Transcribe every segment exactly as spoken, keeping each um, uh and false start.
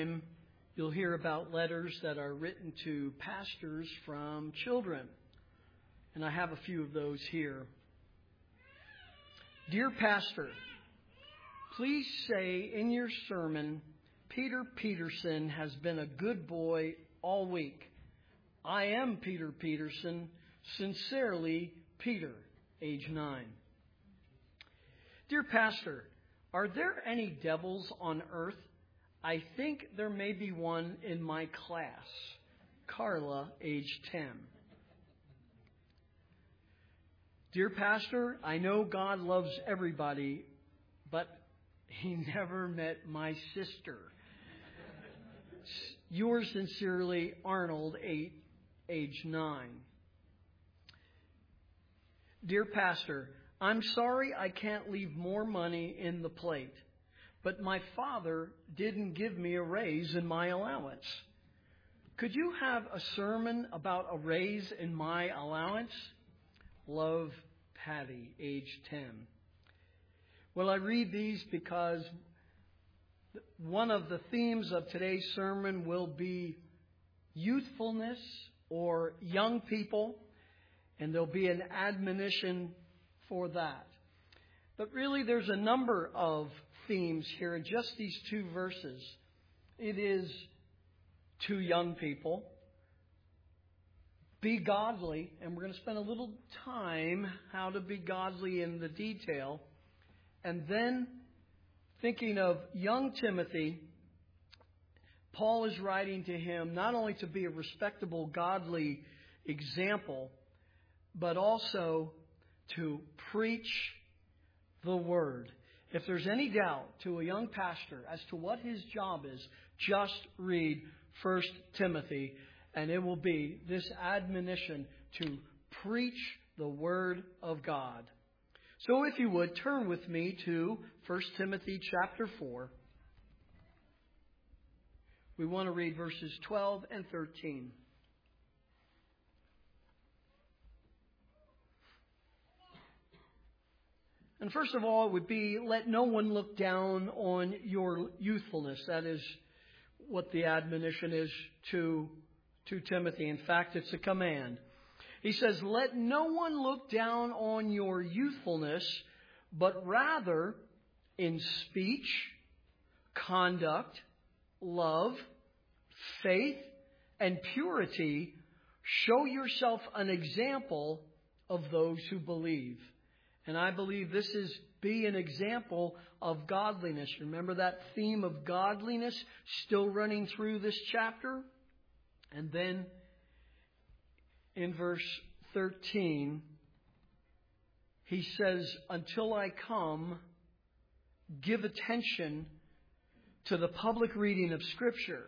time, you'll hear about letters that are written to pastors from children. And I have a few of those here. Dear Pastor, please say in your sermon, Peter Peterson has been a good boy all week. I am Peter Peterson. Sincerely, Peter, age nine. Dear Pastor, are there any devils on earth? I think there may be one in my class. Carla, age ten. Dear Pastor, I know God loves everybody, but He never met my sister. Yours sincerely, Arnold, eight, age nine. Dear Pastor, I'm sorry I can't leave more money in the plate, but my father didn't give me a raise in my allowance. Could you have a sermon about a raise in my allowance? Love, Patty, age ten. Well, I read these because one of the themes of today's sermon will be youthfulness or young people, and there'll be an admonition for that. But really, there's a number of themes here in just these two verses. It is to young people, be godly, and we're going to spend a little time how to be godly in the detail. And then, thinking of young Timothy, Paul is writing to him not only to be a respectable, godly example, but also to preach the Word. If there's any doubt to a young pastor as to what his job is, just read First Timothy, and it will be this admonition to preach the Word of God. So if you would, turn with me to First Timothy chapter four. We want to read verses twelve and thirteen. And first of all, it would be, let no one look down on your youthfulness. That is what the admonition is to, to Timothy. In fact, it's a command. He says, let no one look down on your youthfulness, but rather in speech, conduct, love, faith, and purity, show yourself an example of those who believe. And I believe this is be an example of godliness. Remember that theme of godliness still running through this chapter? And then in verse thirteen, he says, until I come, give attention to the public reading of Scripture,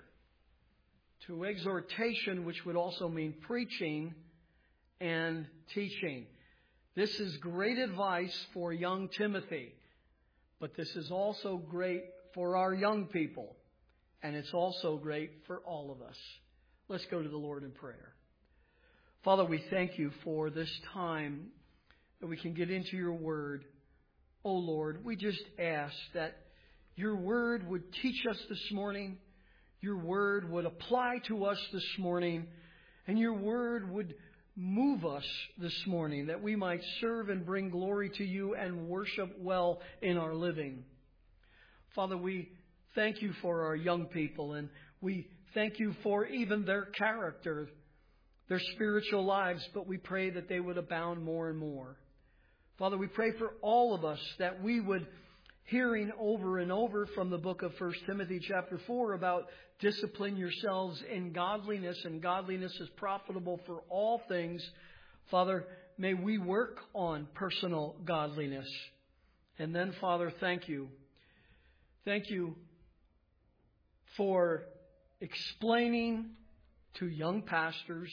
to exhortation, which would also mean preaching and teaching. This is great advice for young Timothy, but this is also great for our young people, and it's also great for all of us. Let's go to the Lord in prayer. Father, we thank you for this time that we can get into your word. Oh Lord, we just ask that your word would teach us this morning, your word would apply to us this morning, and your word would move us this morning, that we might serve and bring glory to you and worship well in our living. Father, we thank you for our young people, and we thank you for even their character, their spiritual lives, but we pray that they would abound more and more. Father, we pray for all of us that we would, hearing over and over from the book of First Timothy chapter four about discipline yourselves in godliness, and godliness is profitable for all things. Father, may we work on personal godliness. And then, Father, thank you. Thank you for explaining to young pastors,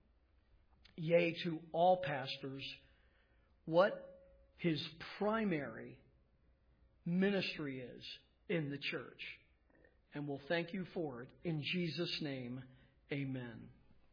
yea, to all pastors, what his primary ministry is in the church. And we'll thank you for it. In Jesus' name, amen.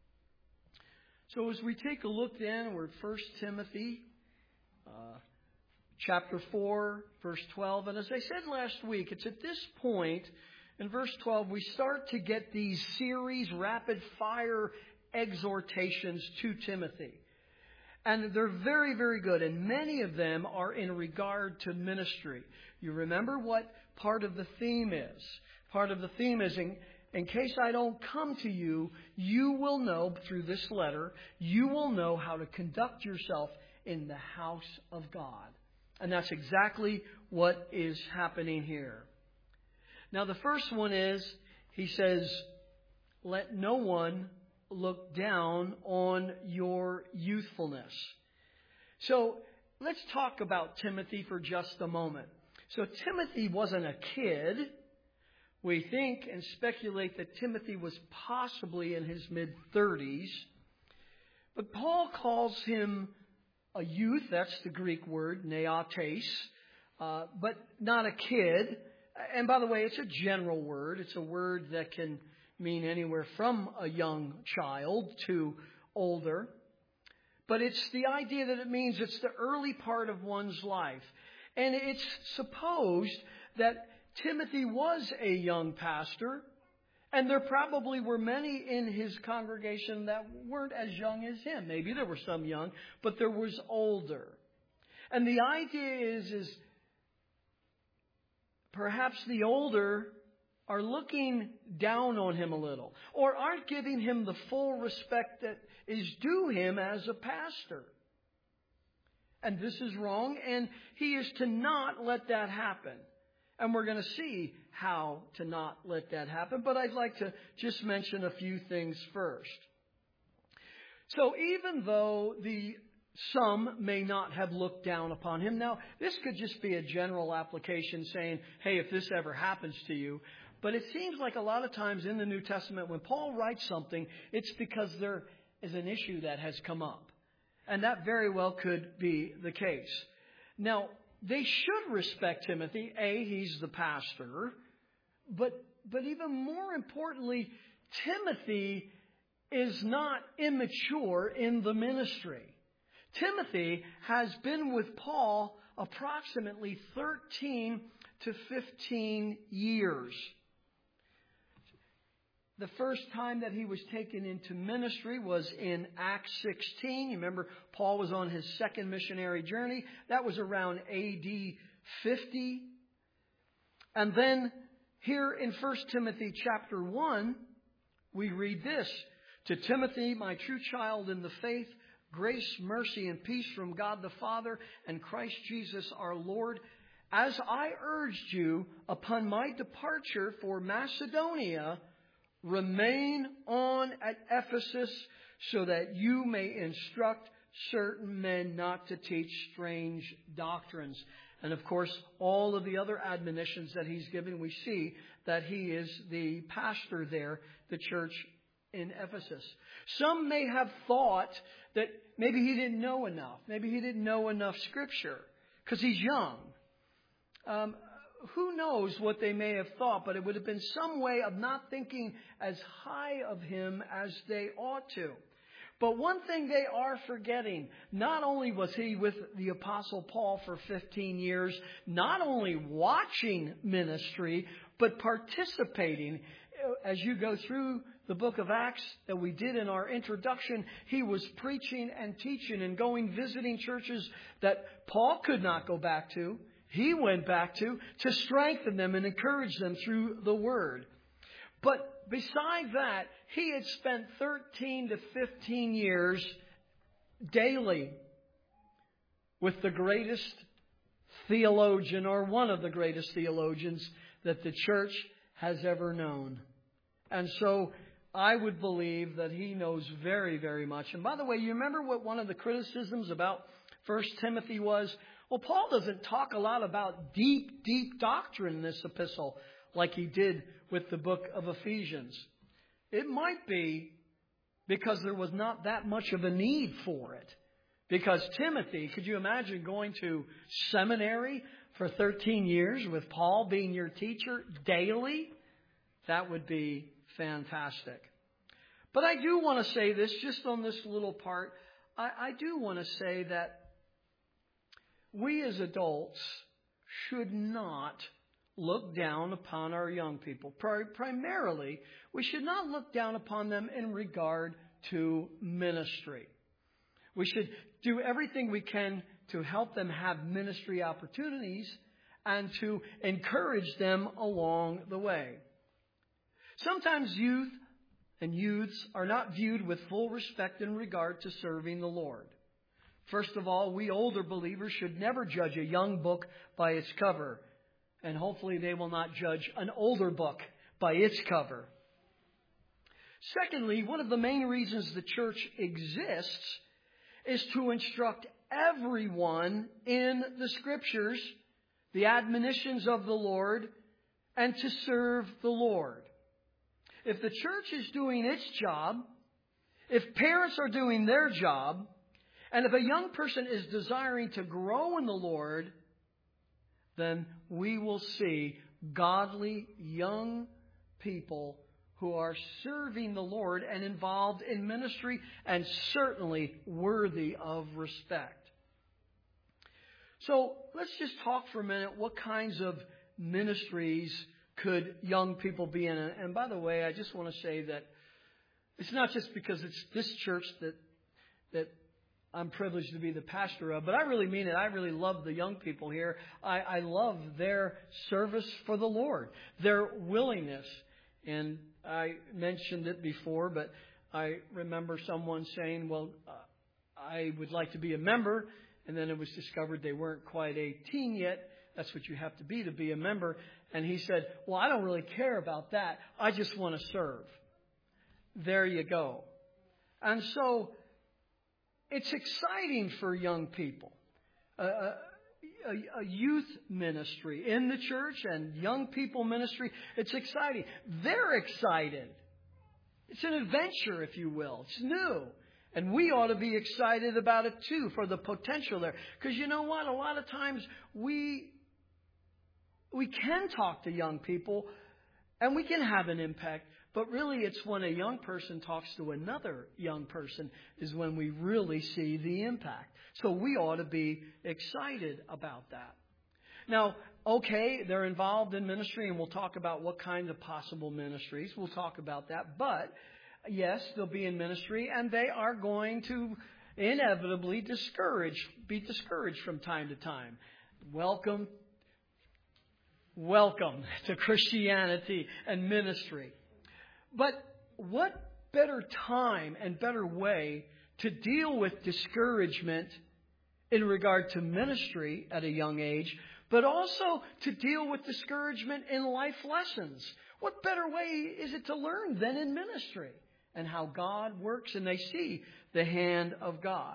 So as we take a look then, we're at First Timothy uh, chapter four, verse twelve. And as I said last week, it's at this point in verse twelve, we start to get these series, rapid fire exhortations to Timothy. And they're very, very good. And many of them are in regard to ministry. You remember what part of the theme is. Part of the theme is, in, in case I don't come to you, you will know through this letter, you will know how to conduct yourself in the house of God. And that's exactly what is happening here. Now, the first one is, he says, let no one look down on your youthfulness. So, let's talk about Timothy for just a moment. So, Timothy wasn't a kid. We think and speculate that Timothy was possibly in his mid-thirties. But Paul calls him a youth. That's the Greek word, neotes, uh, but not a kid. And by the way, it's a general word. It's a word that can mean anywhere from a young child to older. But it's the idea that it means it's the early part of one's life. And it's supposed that Timothy was a young pastor, and there probably were many in his congregation that weren't as young as him. Maybe there were some young, but there was older. And the idea is, is perhaps the older are looking down on him a little, or aren't giving him the full respect that is due him as a pastor. And this is wrong, and he is to not let that happen. And we're going to see how to not let that happen. But I'd like to just mention a few things first. So even though the some may not have looked down upon him. Now, this could just be a general application saying, hey, if this ever happens to you. But it seems like a lot of times in the New Testament, when Paul writes something, it's because there is an issue that has come up. And that very well could be the case. Now, they should respect Timothy. A, he's the pastor. But, but even more importantly, Timothy is not immature in the ministry. Timothy has been with Paul approximately thirteen to fifteen years. The first time that he was taken into ministry was in Acts sixteen. You remember, Paul was on his second missionary journey. That was around A D fifty. And then here in First Timothy chapter one, we read this. To Timothy, my true child in the faith, grace, mercy, and peace from God the Father and Christ Jesus our Lord. As I urged you upon my departure for Macedonia, remain on at Ephesus so that you may instruct certain men not to teach strange doctrines. And of course, all of the other admonitions that he's given, we see that he is the pastor there, the church in Ephesus. Some may have thought that maybe he didn't know enough. Maybe he didn't know enough Scripture because he's young. Um, who knows what they may have thought, but it would have been some way of not thinking as high of him as they ought to. But one thing they are forgetting, not only was he with the Apostle Paul for fifteen years, not only watching ministry, but participating. As you go through the book of Acts that we did in our introduction, he was preaching and teaching and going visiting churches that Paul could not go back to. He went back to, to strengthen them and encourage them through the Word. But besides that, he had spent thirteen to fifteen years daily with the greatest theologian, or one of the greatest theologians that the church has ever known. And so I would believe that he knows very, very much. And by the way, you remember what one of the criticisms about First Timothy was? Well, Paul doesn't talk a lot about deep, deep doctrine in this epistle like he did with the book of Ephesians. It might be because there was not that much of a need for it. Because Timothy, could you imagine going to seminary for thirteen years with Paul being your teacher daily? That would be fantastic. But I do want to say this, just on this little part. I, I do want to say that we as adults should not look down upon our young people. Primarily, we should not look down upon them in regard to ministry. We should do everything we can to help them have ministry opportunities and to encourage them along the way. Sometimes youth and youths are not viewed with full respect in regard to serving the Lord. First of all, we older believers should never judge a young book by its cover. And hopefully they will not judge an older book by its cover. Secondly, one of the main reasons the church exists is to instruct everyone in the Scriptures, the admonitions of the Lord, and to serve the Lord. If the church is doing its job, if parents are doing their job, and if a young person is desiring to grow in the Lord, then we will see godly young people who are serving the Lord and involved in ministry and certainly worthy of respect. So let's just talk for a minute what kinds of ministries could young people be in. And by the way, I just want to say that it's not just because it's this church that that I'm privileged to be the pastor of, but I really mean it. I really love the young people here. I, I love their service for the Lord, their willingness. And I mentioned it before, but I remember someone saying, well, uh, I would like to be a member. And then it was discovered they weren't quite eighteen yet. That's what you have to be to be a member. And he said, well, I don't really care about that. I just want to serve. There you go. And so it's exciting for young people. Uh, a, a youth ministry in the church and young people ministry. It's exciting. They're excited. It's an adventure, if you will. It's new. And we ought to be excited about it too, for the potential there. Because you know what? A lot of times we we can talk to young people and we can have an impact. But really, it's when a young person talks to another young person is when we really see the impact. So we ought to be excited about that. Now, okay, they're involved in ministry, and we'll talk about what kind of possible ministries. We'll talk about that. But, yes, they'll be in ministry, and they are going to inevitably discourage, be discouraged from time to time. Welcome, welcome to Christianity and ministry. But what better time and better way to deal with discouragement in regard to ministry at a young age, but also to deal with discouragement in life lessons? What better way is it to learn than in ministry and how God works and they see the hand of God?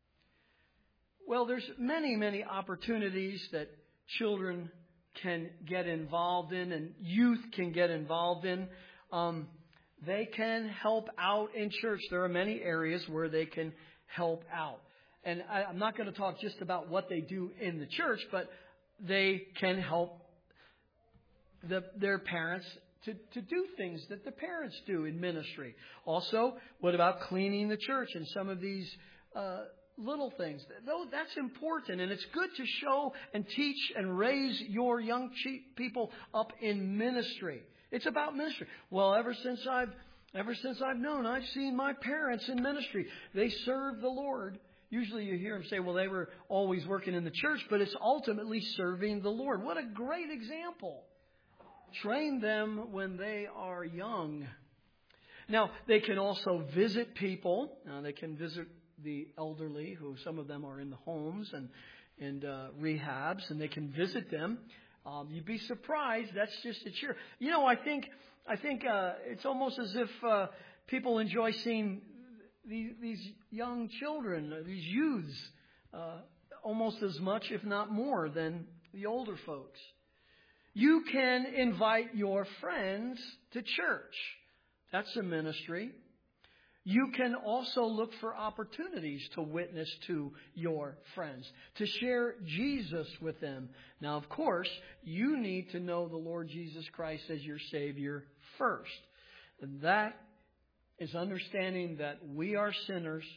Well, there's many, many opportunities that children can get involved in and youth can get involved in. Um, they can help out in church. There are many areas where they can help out. And I, I'm not going to talk just about what they do in the church, but they can help the, their parents to, to do things that the parents do in ministry. Also, what about cleaning the church and some of these uh, little things? That's important, and it's good to show and teach and raise your young people up in ministry. It's about ministry. Well, ever since I've ever since I've known, I've seen my parents in ministry. They serve the Lord. Usually you hear them say, well, they were always working in the church, but it's ultimately serving the Lord. What a great example. Train them when they are young. Now, they can also visit people. Now, they can visit the elderly, who some of them are in the homes and, and uh, rehabs, and they can visit them. Um, you'd be surprised. That's just a cheer. You know, I think I think uh, it's almost as if uh, people enjoy seeing these, these young children, these youths, uh, almost as much, if not more, than the older folks. You can invite your friends to church. That's a ministry. You can also look for opportunities to witness to your friends, to share Jesus with them. Now, of course, you need to know the Lord Jesus Christ as your Savior first. And that is understanding that we are sinners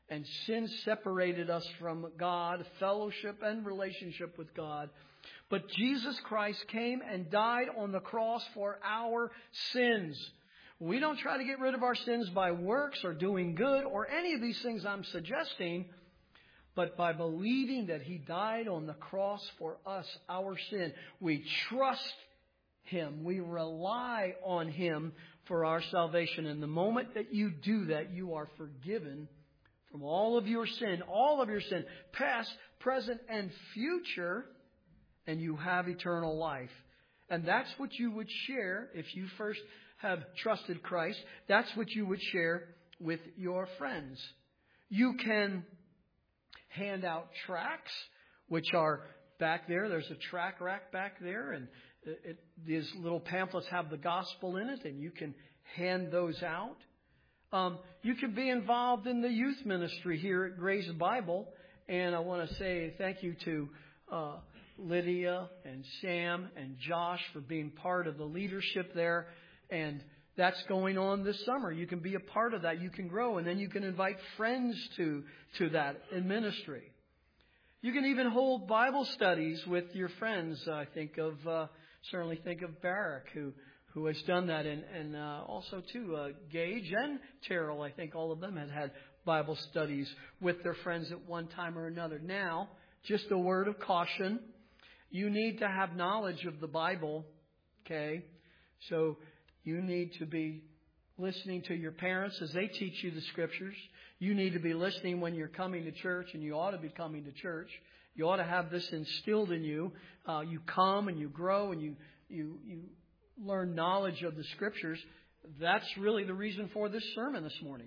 And sin separated us from God, fellowship and relationship with God. But Jesus Christ came and died on the cross for our sins. We don't try to get rid of our sins by works or doing good or any of these things I'm suggesting, but by believing that He died on the cross for us, our sin. We trust Him. We rely on Him for our salvation. And the moment that you do that, you are forgiven from all of your sin, all of your sin, past, present, and future, and you have eternal life. And that's what you would share if you first have trusted Christ. That's what you would share with your friends. You can hand out tracts, which are back there. There's a tract rack back there, and it, it, these little pamphlets have the gospel in it, and you can hand those out. Um, you can be involved in the youth ministry here at Grace Bible, and I want to say thank you to uh, Lydia and Sam and Josh for being part of the leadership there, and that's going on this summer. You can be a part of that. You can grow, and then you can invite friends to to that in ministry. You can even hold Bible studies with your friends. I think of uh, certainly think of Barak, who. who has done that, and, and uh, also, too, uh, Gage and Terrell, I think all of them had had Bible studies with their friends at one time or another. Now, just a word of caution. You need to have knowledge of the Bible, okay? So you need to be listening to your parents as they teach you the Scriptures. You need to be listening when you're coming to church, and you ought to be coming to church. You ought to have this instilled in you. Uh, you come and you grow and you you you learn knowledge of the Scriptures. That's really the reason for this sermon this morning.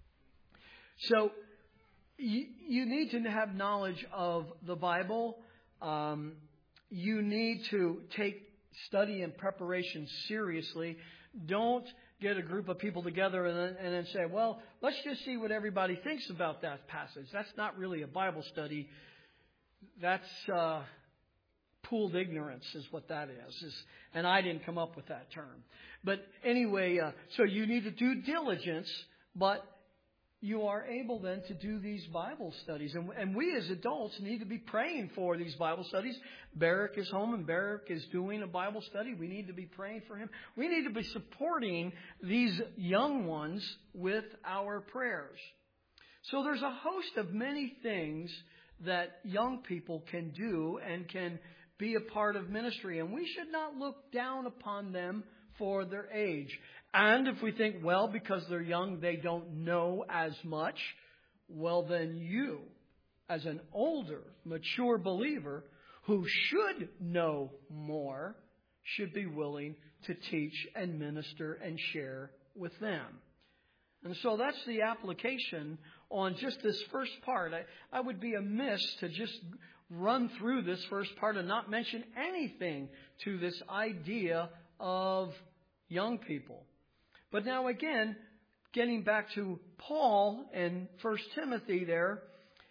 So you, you need to have knowledge of the Bible. Um, you need to take study and preparation seriously. Don't get a group of people together and then, and then say, well, let's just see what everybody thinks about that passage. That's not really a Bible study. That's uh, pooled ignorance is what that is. is. And I didn't come up with that term. But anyway, uh, so you need to do diligence, but you are able then to do these Bible studies. And, and we as adults need to be praying for these Bible studies. Barak is home and Barak is doing a Bible study. We need to be praying for him. We need to be supporting these young ones with our prayers. So there's a host of many things that young people can do and can be a part of ministry. And we should not look down upon them for their age. And if we think, well, because they're young, they don't know as much, well, then you, as an older, mature believer who should know more, should be willing to teach and minister and share with them. And so that's the application on just this first part. I, I would be amiss to just run through this first part and not mention anything to this idea of young people. But now again, getting back to Paul in First Timothy there,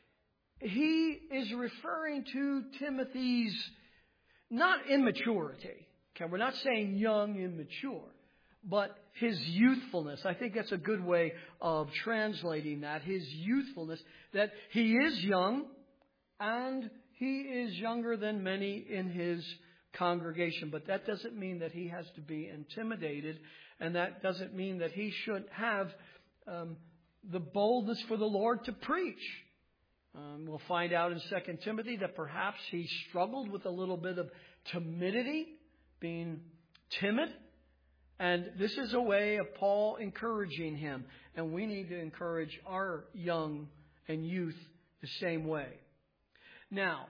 he is referring to Timothy's not immaturity. Okay, we're not saying young, immature, but his youthfulness. I think that's a good way of translating that. His youthfulness, that he is young and he is younger than many in his congregation. But that doesn't mean that he has to be intimidated. And that doesn't mean that he should have um, the boldness for the Lord to preach. Um, we'll find out in Second Timothy that perhaps he struggled with a little bit of timidity, being timid. And this is a way of Paul encouraging him. And we need to encourage our young and youth the same way. Now,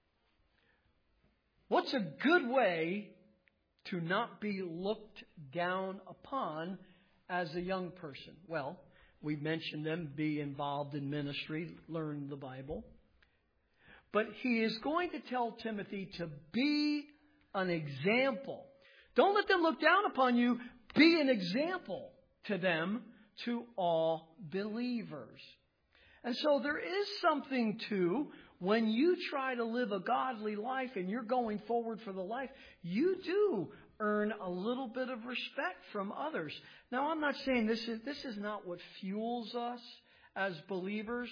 what's a good way to not be looked down upon as a young person? Well, we mentioned them, be involved in ministry, learn the Bible. But he is going to tell Timothy to be an example. Don't let them look down upon you. Be an example to them, to all believers. And so there is something to when you try to live a godly life and you're going forward for the life, you do earn a little bit of respect from others. Now, I'm not saying this is this is not what fuels us as believers.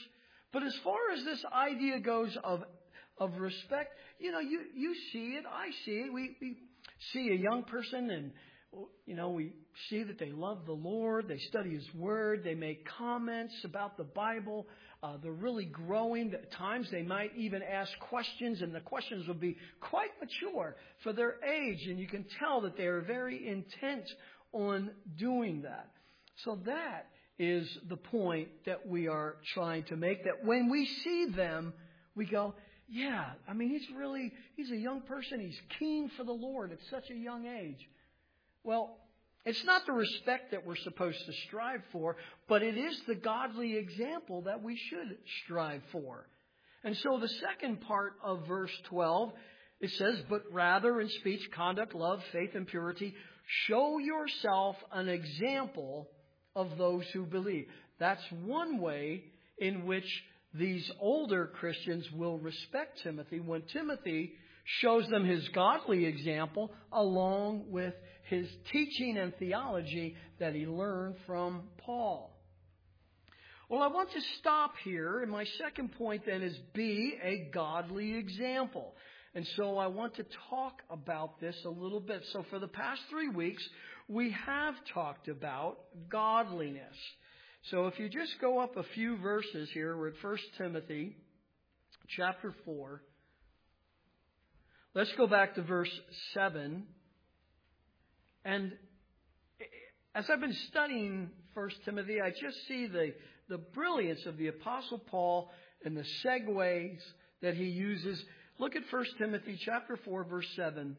But as far as this idea goes of of respect, you know, you, you see it, I see it. We, we see a young person and, you know, we see that they love the Lord. They study His Word. They make comments about the Bible. Uh, they're really growing. At times they might even ask questions, and the questions will be quite mature for their age. And you can tell that they are very intent on doing that. So that is the point that we are trying to make, that when we see them, we go, yeah, I mean, he's really, he's a young person. He's keen for the Lord at such a young age. Well, it's not the respect that we're supposed to strive for, but it is the godly example that we should strive for. And so the second part of verse twelve, it says, but rather in speech, conduct, love, faith, and purity, show yourself an example of those who believe. That's one way in which these older Christians will respect Timothy, when Timothy shows them his godly example along with his teaching and theology that he learned from Paul. Well, I want to stop here, and my second point then is be a godly example. And so I want to talk about this a little bit. So for the past three weeks, we have talked about godliness. So if you just go up a few verses here, we're at First Timothy chapter four. Let's go back to verse seven. And as I've been studying First Timothy, I just see the, the brilliance of the Apostle Paul and the segues that he uses. Look at First Timothy chapter four, verse seven.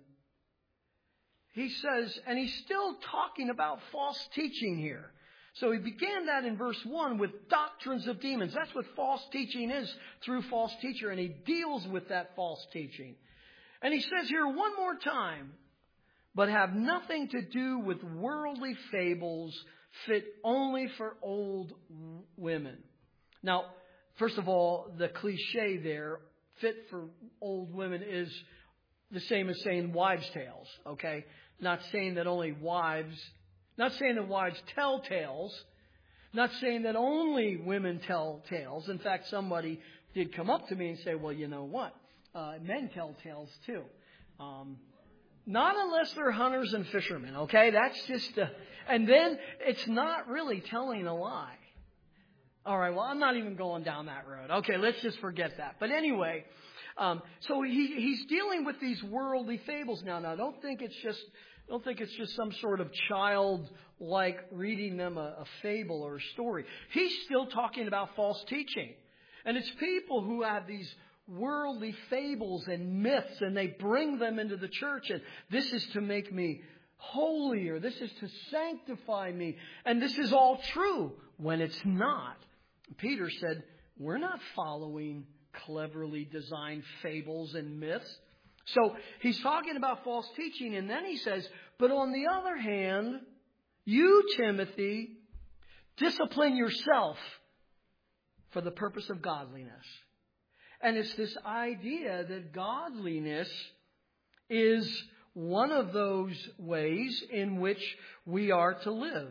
He says, and he's still talking about false teaching here. So he began that in verse one with doctrines of demons. That's what false teaching is, through false teacher. And he deals with that false teaching. And he says here one more time, but have nothing to do with worldly fables fit only for old women. Now, first of all, the cliche there, fit for old women, is the same as saying wives' tales, okay? Not saying that only wives, not saying that wives tell tales, not saying that only women tell tales. In fact, somebody did come up to me and say, well, you know what? Uh, men tell tales too. Um, not unless they're hunters and fishermen, okay? That's just, a, and then it's not really telling a lie. All right, well, I'm not even going down that road. Okay, let's just forget that. But anyway, um, so he, he's dealing with these worldly fables now. Now, don't think it's just, don't think it's just some sort of child like reading them a, a fable or a story. He's still talking about false teaching. And it's people who have these worldly fables and myths, and they bring them into the church, and this is to make me holier, this is to sanctify me, and this is all true, when it's not. Peter said, we're not following cleverly designed fables and myths. So he's talking about false teaching, and then he says, but on the other hand, you, Timothy, discipline yourself for the purpose of godliness. And it's this idea that godliness is one of those ways in which we are to live.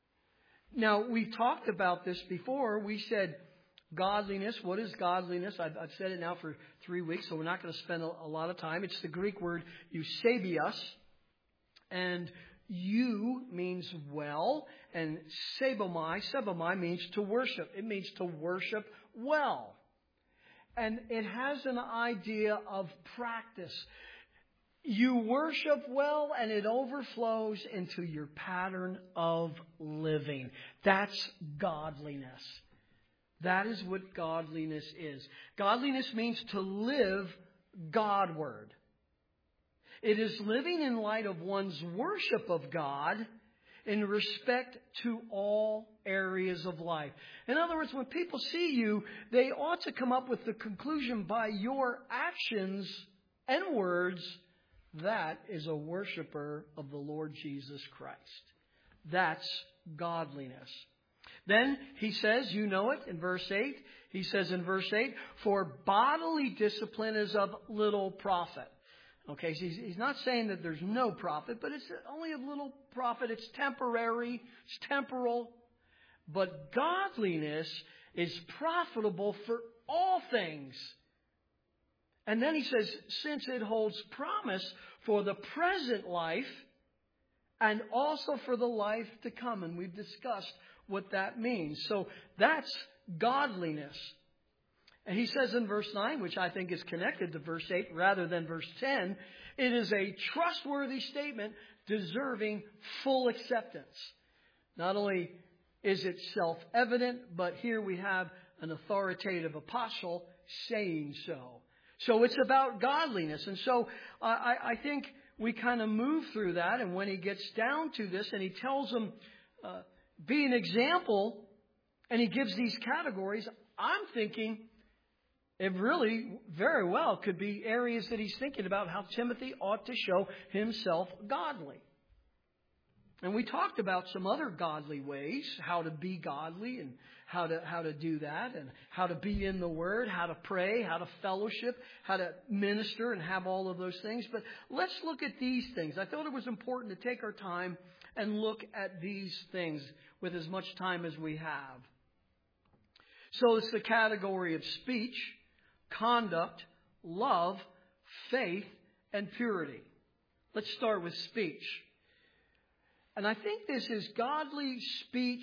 Now, we talked about this before. We said godliness. What is godliness? I've, I've said it now for three weeks, so we're not going to spend a, a lot of time. It's the Greek word eusebios. And you means well, and sebomai, sebomai means to worship. It means to worship well. And it has an idea of practice. You worship well, and it overflows into your pattern of living. That's godliness. That is what godliness is. Godliness means to live Godward. It is living in light of one's worship of God in respect to all areas of life. In other words, when people see you, they ought to come up with the conclusion by your actions and words, that is a worshiper of the Lord Jesus Christ. That's godliness. Then he says, you know it in verse eight, he says in verse eight, for bodily discipline is of little profit. Okay, so he's, he's not saying that there's no profit, but it's only of little profit. It's temporary. It's temporal. But godliness is profitable for all things. And then he says, since it holds promise for the present life and also for the life to come. And we've discussed what that means. So that's godliness. And he says in verse nine, which I think is connected to verse eight rather than verse ten, it is a trustworthy statement deserving full acceptance. Not only is it self-evident, but here we have an authoritative apostle saying so. So it's about godliness. And so I, I think we kind of move through that. And when he gets down to this and he tells them, uh, be an example, and he gives these categories, I'm thinking it really very well could be areas that he's thinking about how Timothy ought to show himself godly. And we talked about some other godly ways, how to be godly and how to how to do that, and how to be in the Word, how to pray, how to fellowship, how to minister and have all of those things. But let's look at these things. I thought it was important to take our time and look at these things with as much time as we have. So it's the category of speech, conduct, love, faith, and purity. Let's start with speech. And I think this is godly speech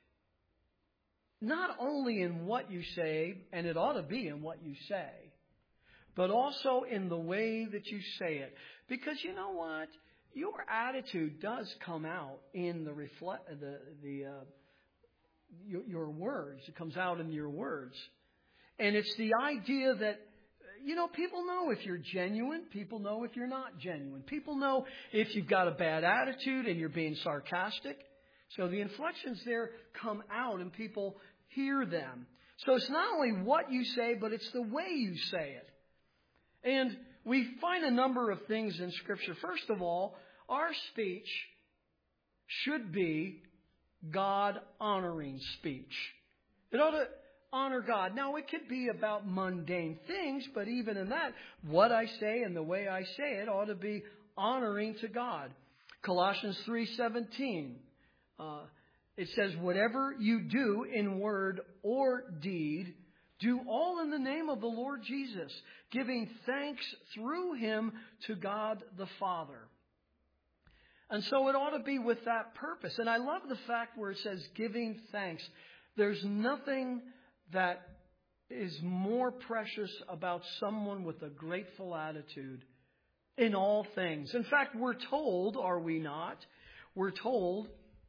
not only in what you say, and it ought to be in what you say, but also in the way that you say it. Because you know what? Your attitude does come out in the reflect the the uh, your, your words. It comes out in your words. And it's the idea that, you know, people know if you're genuine. People know if you're not genuine. People know if you've got a bad attitude and you're being sarcastic. So the inflections there come out and people hear them. So it's not only what you say, but it's the way you say it. And we find a number of things in Scripture. First of all, our speech should be God-honoring speech. It ought to honor God. Now, it could be about mundane things, but even in that, what I say and the way I say it ought to be honoring to God. Colossians three seventeen, uh, it says, whatever you do in word or deed, do all in the name of the Lord Jesus, giving thanks through Him to God the Father. And so it ought to be with that purpose. And I love the fact where it says giving thanks. There's nothing that is more precious about someone with a grateful attitude in all things. In fact, we're told, are we not? We're told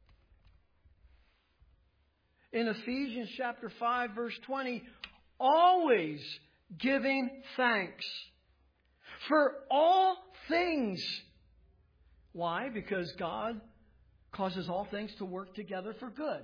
in Ephesians chapter five, verse twenty, always giving thanks for all things. Why? Because God causes all things to work together for good.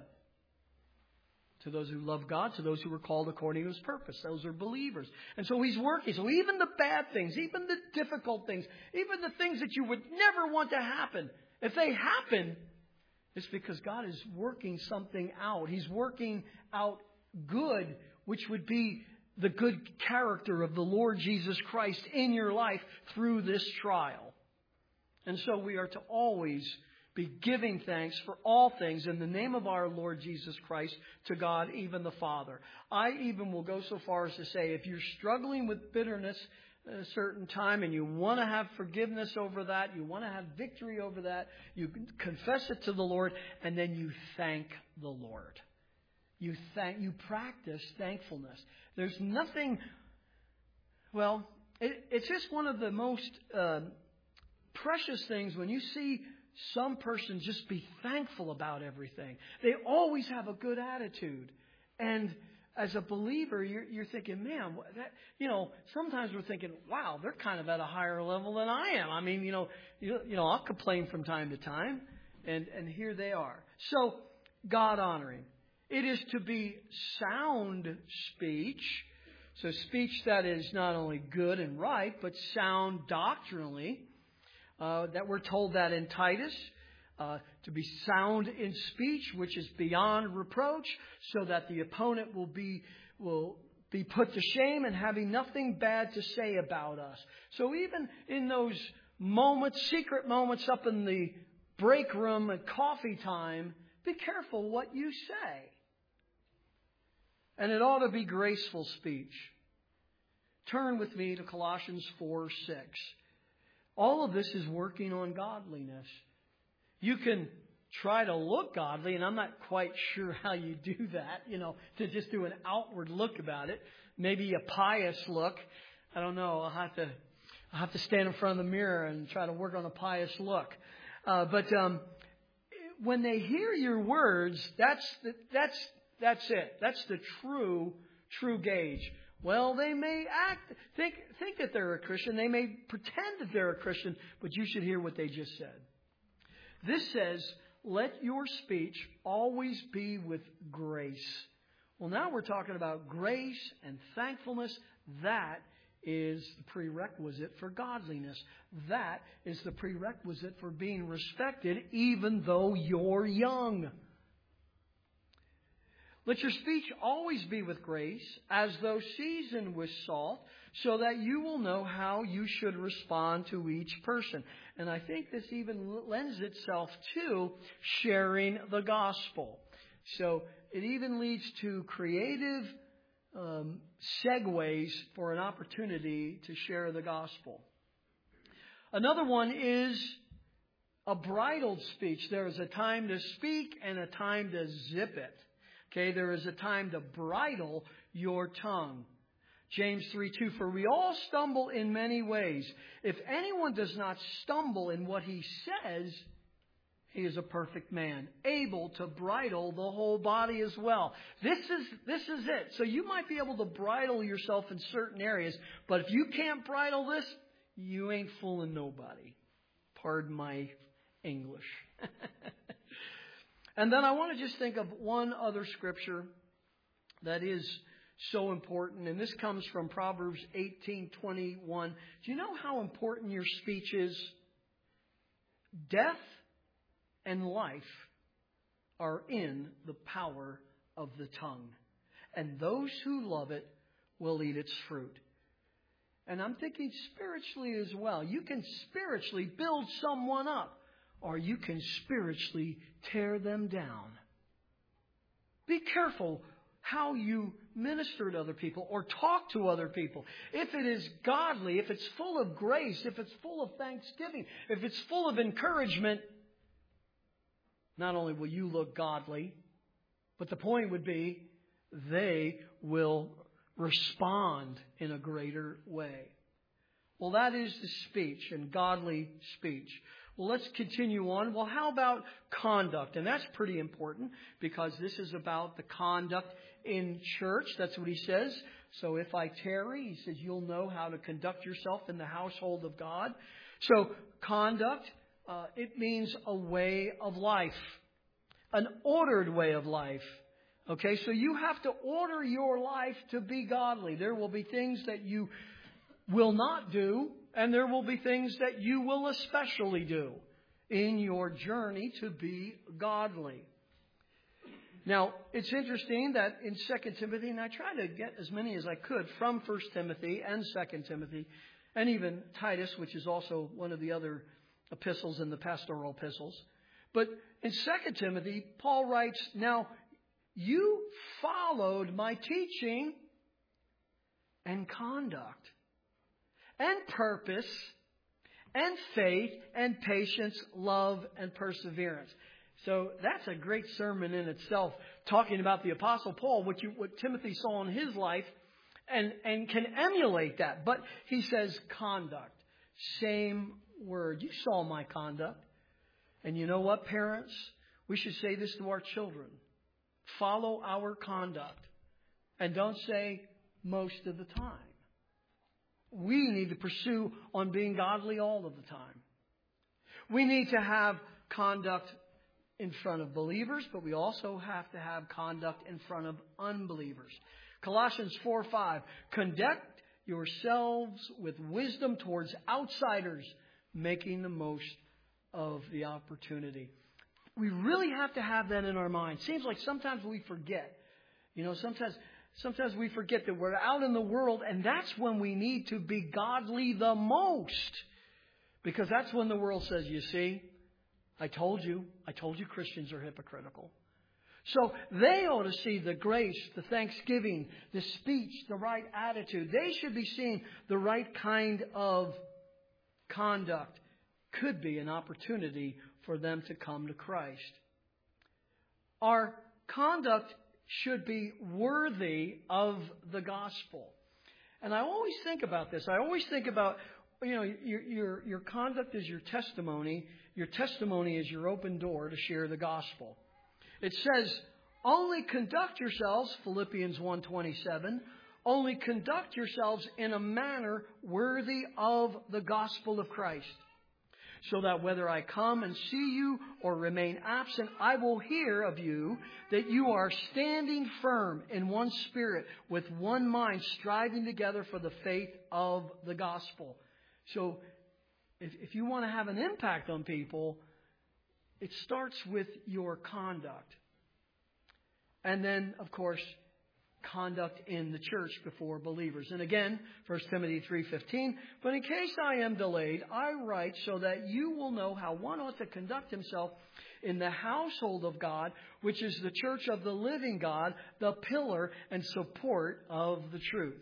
To those who love God, to those who are called according to His purpose. Those are believers. And so He's working. So even the bad things, even the difficult things, even the things that you would never want to happen, if they happen, it's because God is working something out. He's working out good, which would be the good character of the Lord Jesus Christ in your life through this trial. And so we are to always be giving thanks for all things in the name of our Lord Jesus Christ to God, even the Father. I even will go so far as to say, if you're struggling with bitterness at a certain time and you want to have forgiveness over that, you want to have victory over that, you confess it to the Lord, and then you thank the Lord. You thank, you practice thankfulness. There's nothing, well, it, it's just one of the most uh, precious things when you see some person just be thankful about everything. They always have a good attitude. And as a believer, you're, you're thinking, man, that, you know, sometimes we're thinking, wow, they're kind of at a higher level than I am. I mean, you know, you, you know, I'll complain from time to time. And, and here they are. So, God honoring. It is to be sound speech. So speech that is not only good and right, but sound doctrinally. Uh, that we're told that in Titus, uh, to be sound in speech, which is beyond reproach, so that the opponent will be will be put to shame and having nothing bad to say about us. So even in those moments, secret moments up in the break room at coffee time, be careful what you say. And it ought to be graceful speech. Turn with me to Colossians four six. All of this is working on godliness. You can try to look godly, and I'm not quite sure how you do that, you know, to just do an outward look about it. Maybe a pious look. I don't know. I'll have to, I'll have to stand in front of the mirror and try to work on a pious look. Uh, but um, when they hear your words, that's the, that's that's it. That's the true true gauge. Well, they may act think think that they're a Christian. They may pretend that they're a Christian, but you should hear what they just said. This says, "Let your speech always be with grace." Well, now we're talking about grace and thankfulness. That is the prerequisite for godliness. That is the prerequisite for being respected, even though you're young. Let your speech always be with grace, as though seasoned with salt, so that you will know how you should respond to each person. And I think this even lends itself to sharing the gospel. So it even leads to creative um, segues for an opportunity to share the gospel. Another one is a bridled speech. There is a time to speak and a time to zip it. Okay, there is a time to bridle your tongue. James three two, for we all stumble in many ways. If anyone does not stumble in what he says, he is a perfect man, able to bridle the whole body as well. This is this is it. So you might be able to bridle yourself in certain areas, but if you can't bridle this, you ain't fooling nobody. Pardon my English. And then I want to just think of one other scripture that is so important, and this comes from Proverbs eighteen twenty-one. Do you know how important your speech is? Death and life are in the power of the tongue, and those who love it will eat its fruit. And I'm thinking spiritually as well. You can spiritually build someone up, or you can spiritually tear them down. Be careful how you minister to other people or talk to other people. If it is godly, if it's full of grace, if it's full of thanksgiving, if it's full of encouragement, not only will you look godly, but the point would be they will respond in a greater way. Well, that is the speech and godly speech. Well, let's continue on. Well, how about conduct? And that's pretty important because this is about the conduct in church. That's what he says. So if I tarry, he says, you'll know how to conduct yourself in the household of God. So conduct, uh, it means a way of life, an ordered way of life. Okay, so you have to order your life to be godly. There will be things that you will not do, and there will be things that you will especially do in your journey to be godly. Now, it's interesting that in Second Timothy, and I try to get as many as I could from First Timothy and Second Timothy, and even Titus, which is also one of the other epistles in the pastoral epistles. But in Second Timothy, Paul writes, now, you followed my teaching and conduct and purpose and faith and patience, love and perseverance. So that's a great sermon in itself, talking about the Apostle Paul, what, you, what Timothy saw in his life, and, and can emulate that. But he says conduct, same word. You saw my conduct. And you know what, parents? We should say this to our children. Follow our conduct. And don't say most of the time. We need to pursue on being godly all of the time. We need to have conduct in front of believers, but we also have to have conduct in front of unbelievers. Colossians four five, conduct yourselves with wisdom towards outsiders, making the most of the opportunity. We really have to have that in our mind. Seems like sometimes we forget. You know, sometimes sometimes we forget that we're out in the world, and that's when we need to be godly the most. Because that's when the world says, you see, I told you, I told you Christians are hypocritical. So they ought to see the grace, the thanksgiving, the speech, the right attitude. They should be seeing the right kind of conduct. Could be an opportunity for them to come to Christ. Our conduct should be worthy of the gospel. And I always think about this. I always think about, you know, your, your, your conduct is your testimony. Your testimony is your open door to share the gospel. It says, only conduct yourselves, Philippians one twenty-seven, only conduct yourselves in a manner worthy of the gospel of Christ, so that whether I come and see you or remain absent, I will hear of you that you are standing firm in one spirit, with one mind, striving together for the faith of the gospel. So if, if you want to have an impact on people, it starts with your conduct. And then, of course, conduct in the church before believers. And again, First Timothy three fifteen, but in case I am delayed, I write so that you will know how one ought to conduct himself in the household of God, which is the church of the living God, the pillar and support of the truth.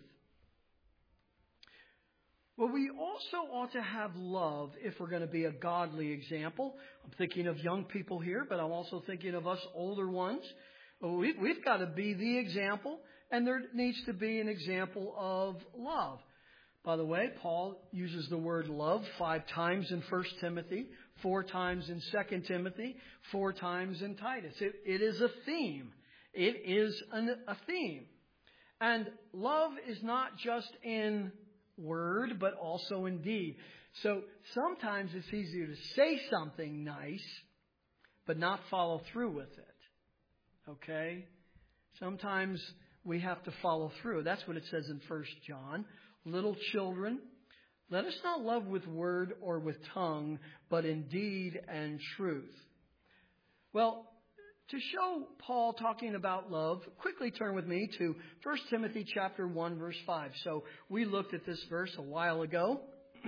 Well, we also ought to have love if we're going to be a godly example. I'm thinking of young people here, but I'm also thinking of us older ones. We've, we've got to be the example, and there needs to be an example of love. By the way, Paul uses the word love five times in First Timothy, four times in Second Timothy, four times in Titus. It, it is a theme. It is an, a theme. And love is not just in word, but also in deed. So sometimes it's easier to say something nice, but not follow through with it. Okay? Sometimes we have to follow through. That's what it says in First John. Little children, let us not love with word or with tongue, but in deed and truth. Well, to show Paul talking about love, quickly turn with me to First Timothy chapter one, verse five. So we looked at this verse a while ago.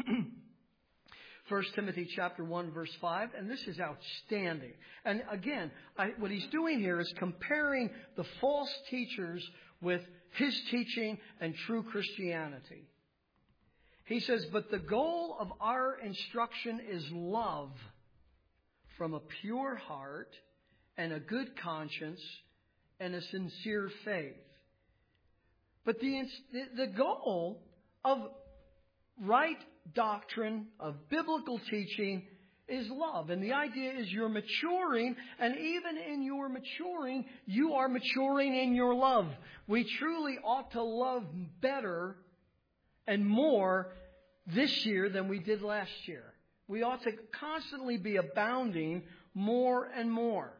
First Timothy chapter one, verse five, and this is outstanding. And again, I, what he's doing here is comparing the false teachers with his teaching and true Christianity. He says, but the goal of our instruction is love from a pure heart and a good conscience and a sincere faith. But the, the goal of right doctrine, of biblical teaching, is love. And the idea is you're maturing, and even in your maturing, you are maturing in your love. We truly ought to love better and more this year than we did last year. We ought to constantly be abounding more and more.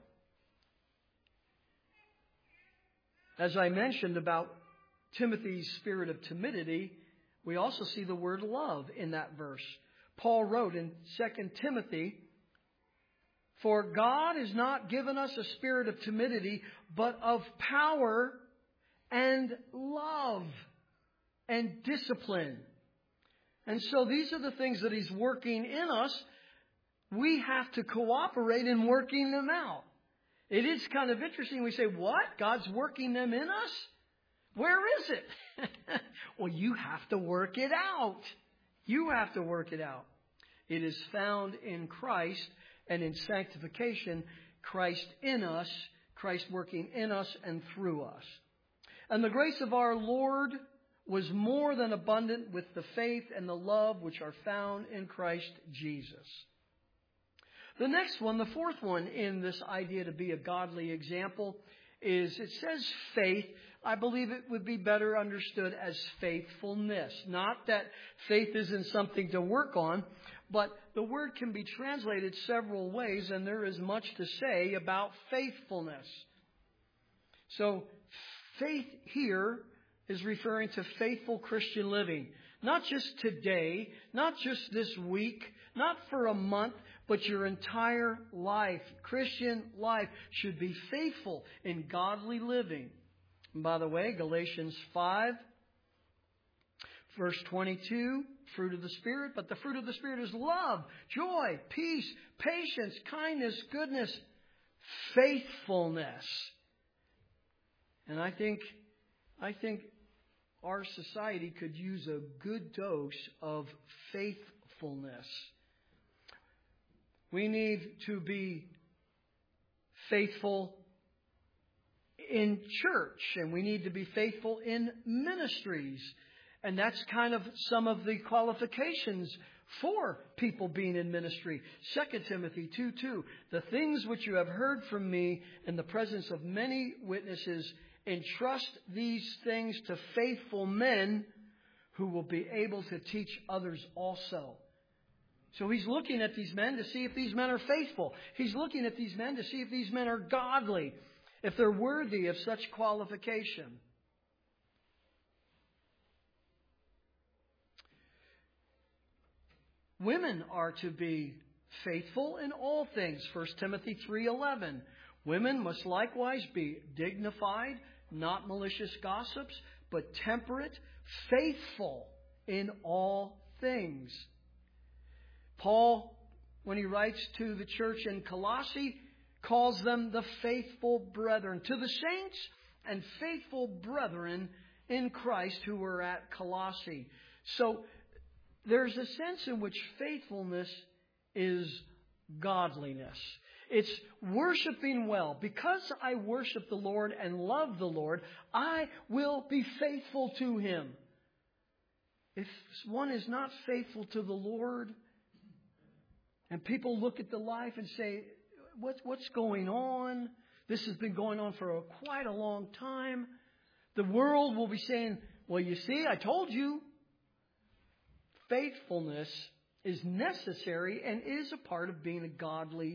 As I mentioned about Timothy's spirit of timidity, we also see the word love in that verse. Paul wrote in Second Timothy, for God has not given us a spirit of timidity, but of power and love and discipline. And so these are the things that he's working in us. We have to cooperate in working them out. It is kind of interesting. We say, what? God's working them in us? Where is it? Well, you have to work it out. You have to work it out. It is found in Christ and in sanctification, Christ in us, Christ working in us and through us. And the grace of our Lord was more than abundant with the faith and the love which are found in Christ Jesus. The next one, the fourth one in this idea to be a godly example, is it says faith. I believe it would be better understood as faithfulness. Not that faith isn't something to work on, but the word can be translated several ways, and there is much to say about faithfulness. So faith here is referring to faithful Christian living. Not just today, not just this week, not for a month, but your entire life. Christian life should be faithful in godly living. And by the way, Galatians five, verse twenty-two, fruit of the Spirit. But the fruit of the Spirit is love, joy, peace, patience, kindness, goodness, faithfulness. And I think, I think our society could use a good dose of faithfulness. We need to be faithful in church, and we need to be faithful in ministries. And that's kind of some of the qualifications for people being in ministry. Second Timothy two two, the things which you have heard from me in the presence of many witnesses, entrust these things to faithful men who will be able to teach others also. So he's looking at these men to see if these men are faithful. He's looking at these men to see if these men are godly, if they're worthy of such qualification. Women are to be faithful in all things. First Timothy three eleven. Women must likewise be dignified, not malicious gossips, but temperate, faithful in all things. Paul, when he writes to the church in Colossae, calls them the faithful brethren. To the saints and faithful brethren in Christ who were at Colossae. So there's a sense in which faithfulness is godliness. It's worshiping well. Because I worship the Lord and love the Lord, I will be faithful to Him. If one is not faithful to the Lord, and people look at the life and say, What, what's going on? This has been going on for a, quite a long time. The world will be saying, well, you see, I told you. Faithfulness is necessary and is a part of being a godly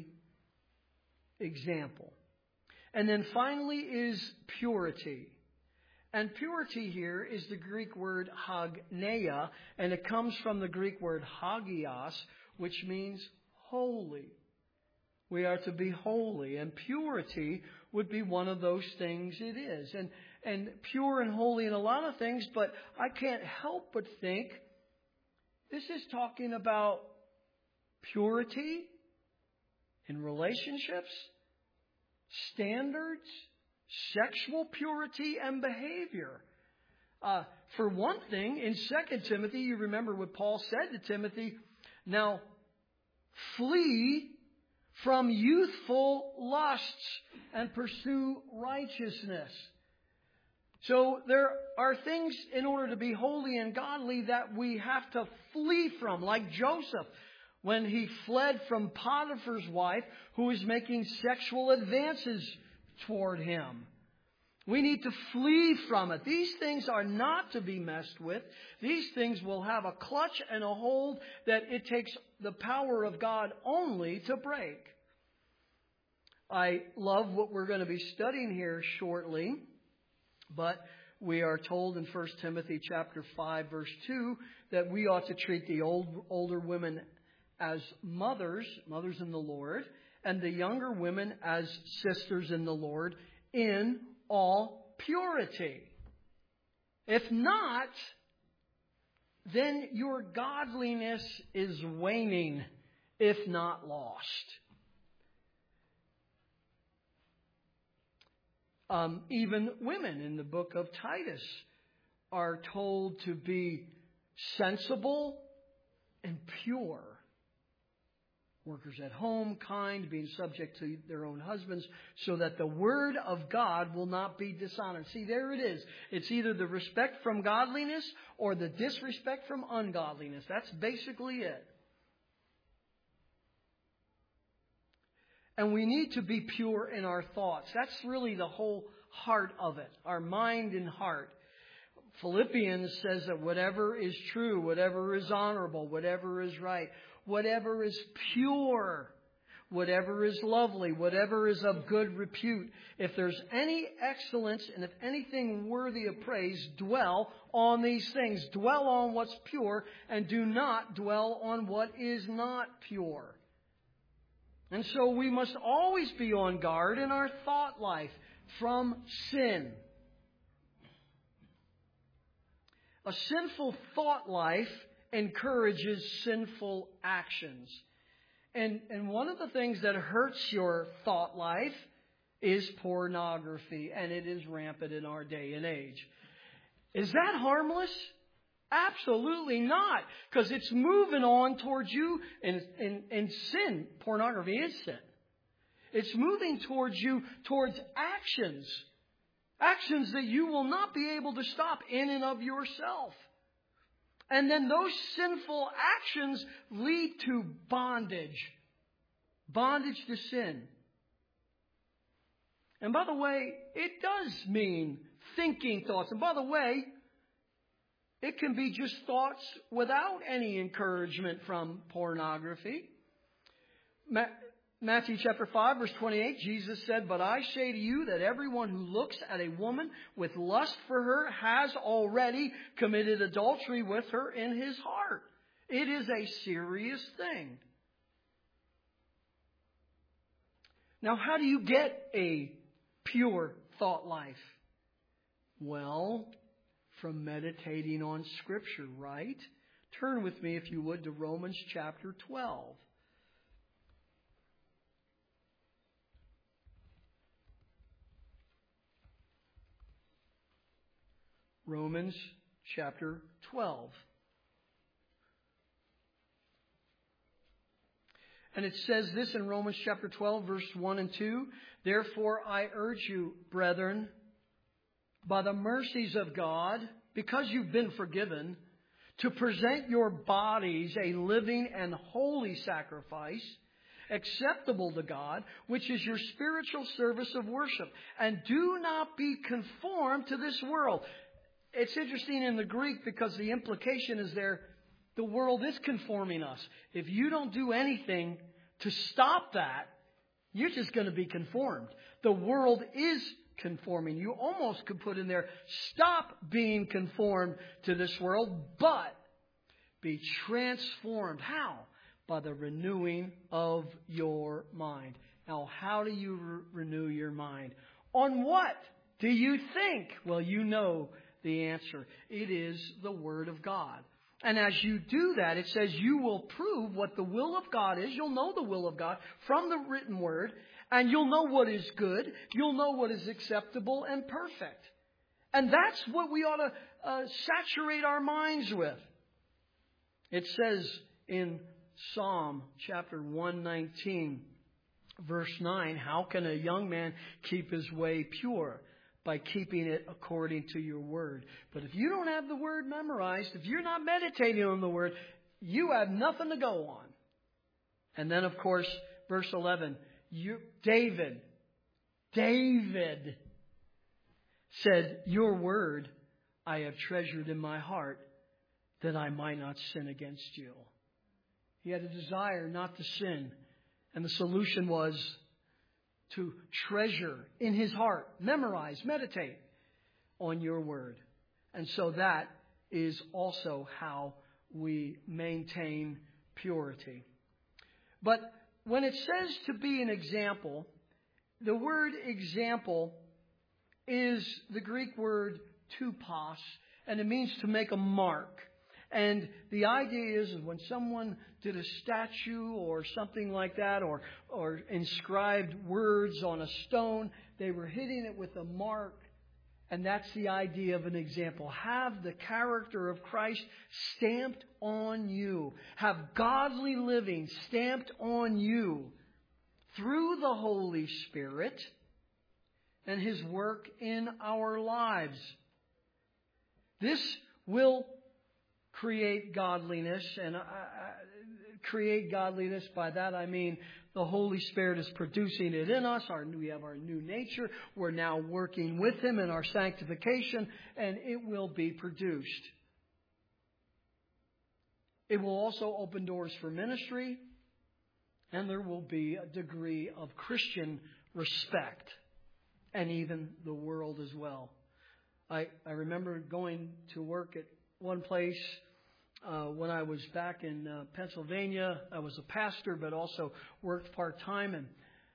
example. And then finally is purity. And purity here is the Greek word hagneia, and it comes from the Greek word hagios, which means holy. We are to be holy, and purity would be one of those things it is. And, and pure and holy in a lot of things, but I can't help but think this is talking about purity in relationships, standards, sexual purity, and behavior. Uh, for one thing, in Second Timothy, you remember what Paul said to Timothy, now flee from youthful lusts and pursue righteousness. So there are things in order to be holy and godly that we have to flee from, like Joseph when he fled from Potiphar's wife who was making sexual advances toward him. We need to flee from it. These things are not to be messed with. These things will have a clutch and a hold that it takes the power of God only to break. I love what we're going to be studying here shortly. But we are told in First Timothy chapter five, verse two, that we ought to treat the old, older women as mothers, mothers in the Lord, and the younger women as sisters in the Lord in all purity. If not, then your godliness is waning, if not lost. Um, even women in the book of Titus are told to be sensible and pure. Workers at home, kind, being subject to their own husbands, so that the word of God will not be dishonored. See, there it is. It's either the respect from godliness or the disrespect from ungodliness. That's basically it. And we need to be pure in our thoughts. That's really the whole heart of it, our mind and heart. Philippians says that whatever is true, whatever is honorable, whatever is right, whatever is pure, whatever is lovely, whatever is of good repute, if there's any excellence and if anything worthy of praise, dwell on these things. Dwell on what's pure and do not dwell on what is not pure. And so we must always be on guard in our thought life from sin. A sinful thought life encourages sinful actions. And, and one of the things that hurts your thought life is pornography, and it is rampant in our day and age. Is that harmless? Absolutely not, because it's moving on towards you in, in, in sin. Pornography is sin. It's moving towards you towards actions. Actions that you will not be able to stop in and of yourself. And then those sinful actions lead to bondage. Bondage to sin. And by the way, it does mean thinking thoughts. And by the way, it can be just thoughts without any encouragement from pornography. Matthew chapter five, verse twenty-eight, Jesus said, "But I say to you that everyone who looks at a woman with lust for her has already committed adultery with her in his heart." It is a serious thing. Now, how do you get a pure thought life? Well, from meditating on Scripture, right? Turn with me, if you would, to Romans chapter twelve. Romans chapter twelve. And it says this in Romans chapter twelve, verse one and two. "Therefore I urge you, brethren, by the mercies of God, because you've been forgiven, to present your bodies a living and holy sacrifice, acceptable to God, which is your spiritual service of worship. And do not be conformed to this world." It's interesting in the Greek because the implication is there, the world is conforming us. If you don't do anything to stop that, you're just going to be conformed. The world is conforming. You almost could put in there, stop being conformed to this world, but be transformed. How? By the renewing of your mind. Now, how do you re- renew your mind? On what do you think? Well, you know the answer. It is the Word of God. And as you do that, it says you will prove what the will of God is. You'll know the will of God from the written Word. And you'll know what is good. You'll know what is acceptable and perfect. And that's what we ought to uh, saturate our minds with. It says in Psalm chapter one nineteen, verse nine, "How can a young man keep his way pure? By keeping it according to your word." But if you don't have the word memorized, if you're not meditating on the word, you have nothing to go on. And then, of course, verse eleven, you, David, David said, "Your word I have treasured in my heart, that I might not sin against you." He had a desire not to sin. And the solution was to treasure in his heart, memorize, meditate on your word. And so that is also how we maintain purity. But when it says to be an example, the word example is the Greek word tupos, and it means to make a mark. And the idea is when someone did a statue or something like that, or or inscribed words on a stone, they were hitting it with a mark. And that's the idea of an example. Have the character of Christ stamped on you. Have godly living stamped on you through the Holy Spirit and His work in our lives. This will create godliness, and uh, create godliness, by that I mean the Holy Spirit is producing it in us. Our, we have our new nature. We're now working with Him in our sanctification, and it will be produced. It will also open doors for ministry, and there will be a degree of Christian respect, and even the world as well. I, I remember going to work at one place uh, when I was back in uh, Pennsylvania. I was a pastor, but also worked part-time. And